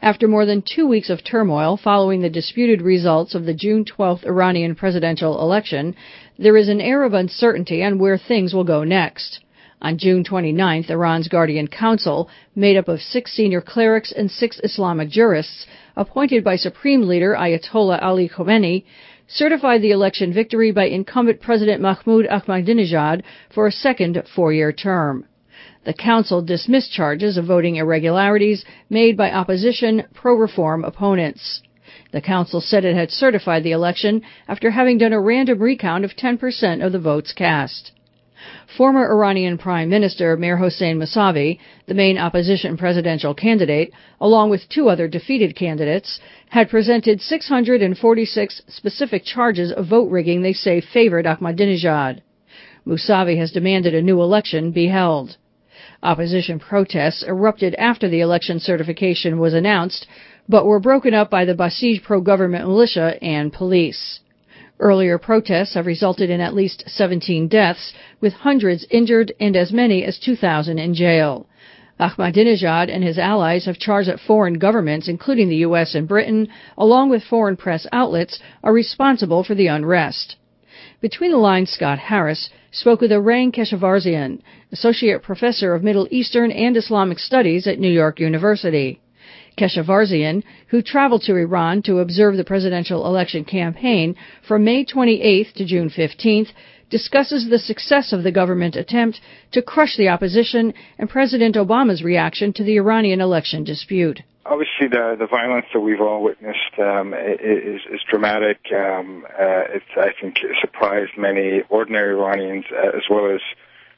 After more than 2 weeks of turmoil following the disputed results of the June 12th Iranian presidential election, there is an air of uncertainty on where things will go next. On June 29th, Iran's Guardian Council, made up of 6 senior clerics and 6 Islamic jurists, appointed by Supreme Leader Ayatollah Ali Khamenei, certified the election victory by incumbent President Mahmoud Ahmadinejad for a second 4-year term. The council dismissed charges of voting irregularities made by opposition pro-reform opponents. The council said it had certified the election after having done a random recount of 10% of the votes cast. Former Iranian Prime Minister Mir Hossein Mousavi, the main opposition presidential candidate, along with 2 other defeated candidates, had presented 646 specific charges of vote rigging they say favored Ahmadinejad. Mousavi has demanded a new election be held. Opposition protests erupted after the election certification was announced, but were broken up by the Basij pro-government militia and police. Earlier protests have resulted in at least 17 deaths, with hundreds injured and as many as 2,000 in jail. Ahmadinejad and his allies have charged that foreign governments, including the U.S. and Britain, along with foreign press outlets, are responsible for the unrest. Between the lines, Scott Harris spoke with Eran Keshavarzian, Associate Professor of Middle Eastern and Islamic Studies at New York University. Keshavarzian, who traveled to Iran to observe the presidential election campaign from May 28th to June 15th, discusses the success of the government attempt to crush the opposition and President Obama's reaction to the Iranian election dispute. Obviously, the violence that we've all witnessed is dramatic. It's, I think, surprised many ordinary Iranians as well as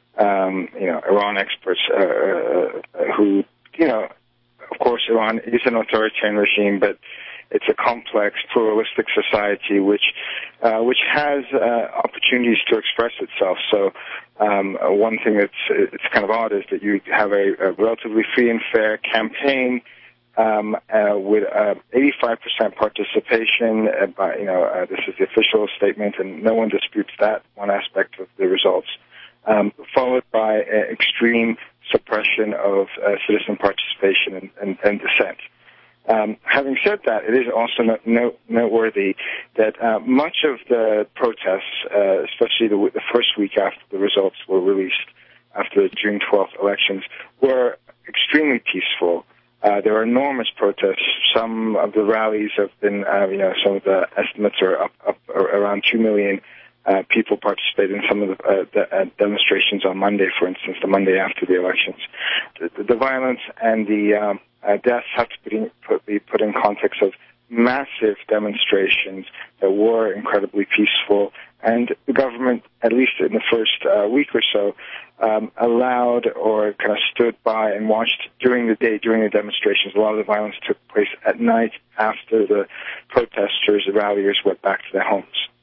Iran experts who, of course, Iran is an authoritarian regime, but it's a complex, pluralistic society which has opportunities to express itself. So one thing it's kind of odd is that you have a relatively free and fair campaign with 85% participation. This is the official statement, and no one disputes that one aspect of the results. Followed by extreme suppression of citizen participation and dissent. Having said that, it is also noteworthy that much of the protests, especially the first week after the results were released, after the June 12th elections, were extremely peaceful. There were enormous protests. Some of the rallies have been, some of the estimates are up around 2 million people participated in some of the demonstrations on Monday, for instance, the Monday after the elections. The violence and the deaths have to be put in context of massive demonstrations that were incredibly peaceful, and the government, at least in the first week or so, allowed or kind of stood by and watched during the day, during the demonstrations. A lot of the violence took place at night after the protesters, the ralliers, went back to their homes.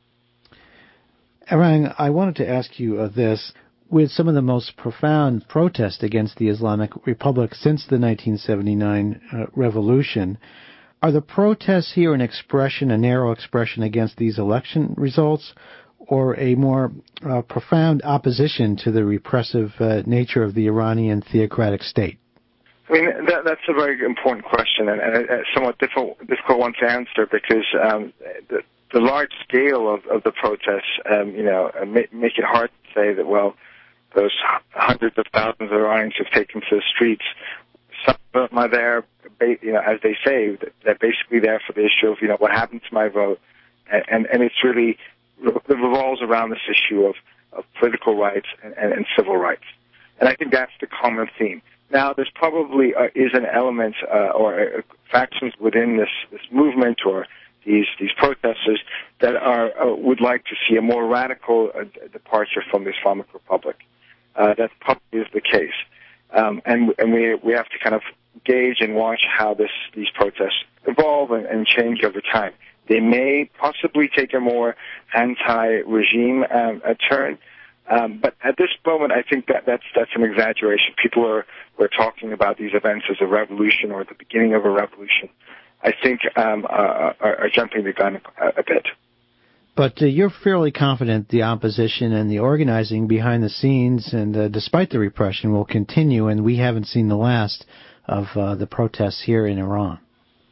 Eran, I wanted to ask you this. With some of the most profound protests against the Islamic Republic since the 1979 revolution, are the protests here a narrow expression against these election results, or a more profound opposition to the repressive nature of the Iranian theocratic state? I mean, that's a very important question and a somewhat difficult one to answer because the large scale of the protests, make it hard to say that, well, those hundreds of thousands of Iranians who've taken to the streets, some of them are there, as they say, they're basically there for the issue of, what happened to my vote. And it's really, it revolves around this issue of political rights and civil rights. And I think that's the common theme. Now, there's probably is an element or factions within this movement or these protesters that would like to see a more radical departure from the Islamic Republic. That probably is the case. And we have to kind of gauge and watch how these protests evolve and change over time. They may possibly take a more anti-regime turn, but at this moment, I think that's an exaggeration. People are talking about these events as a revolution or the beginning of a revolution. I think are jumping the gun a bit. But you're fairly confident the opposition and the organizing behind the scenes and despite the repression will continue, and we haven't seen the last of the protests here in Iran.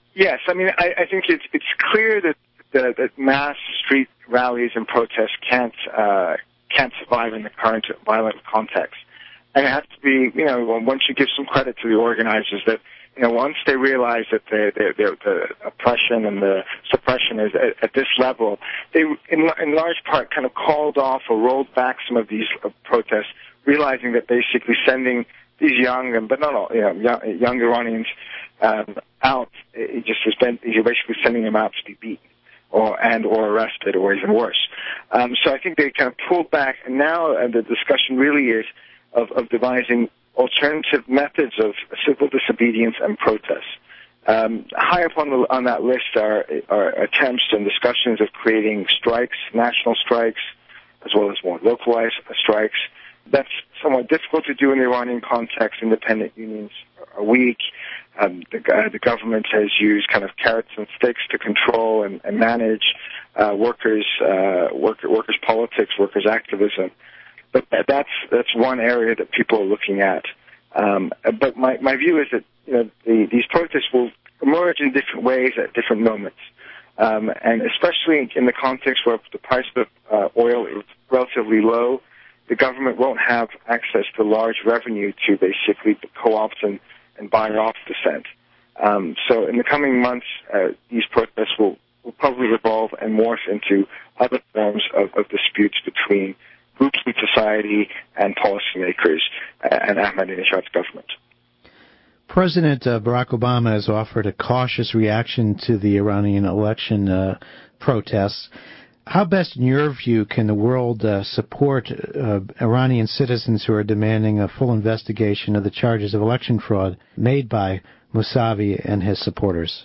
Yes, I mean, I think it's clear that mass street rallies and protests can't survive in the current violent context. And it has to be, one should give some credit to the organizers that, once they realize that the oppression and the suppression is at this level, they, in large part, kind of called off or rolled back some of these protests, realizing that basically sending these young Iranians out, you're basically sending them out to be beaten or arrested or even worse. So I think they kind of pulled back, and now the discussion really is of devising alternative methods of civil disobedience and protests. High up on that list are attempts and discussions of creating strikes, national strikes, as well as more localized strikes. That's somewhat difficult to do in the Iranian context. Independent unions are weak. The government has used kind of carrots and sticks to control and manage workers' politics, workers' activism. But that's one area that people are looking at. But my view is that these protests will emerge in different ways at different moments, and especially in the context where the price of oil is relatively low, the government won't have access to large revenue to basically co-opt and buy off dissent. So in the coming months, these protests will probably evolve and morph into other forms of disputes between groups in society and policymakers and Ahmadinejad's government. President Barack Obama has offered a cautious reaction to the Iranian election protests. How best, in your view, can the world support Iranian citizens who are demanding a full investigation of the charges of election fraud made by Mousavi and his supporters?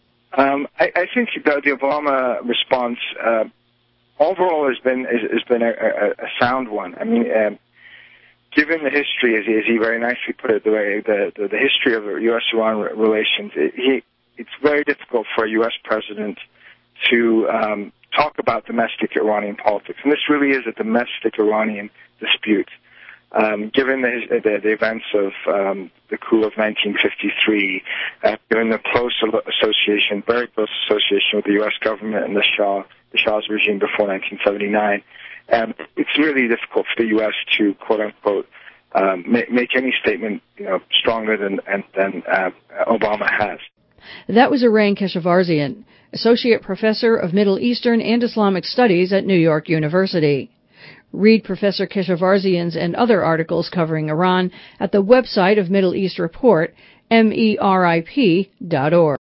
I think the Obama response overall has been a sound one. I mean, given the history, as he very nicely put it, the history of U.S.-Iran relations, it's very difficult for a U.S. president to talk about domestic Iranian politics. And this really is a domestic Iranian dispute. Given the events of the coup of 1953, given the very close association with the U.S. government and the Shah's regime before 1979, it's really difficult for the U.S. to, quote-unquote, make any statement stronger than Obama has. That was Eran Keshavarzian, Associate Professor of Middle Eastern and Islamic Studies at New York University. Read Professor Keshavarzian's and other articles covering Iran at the website of Middle East Report, MERIP.org.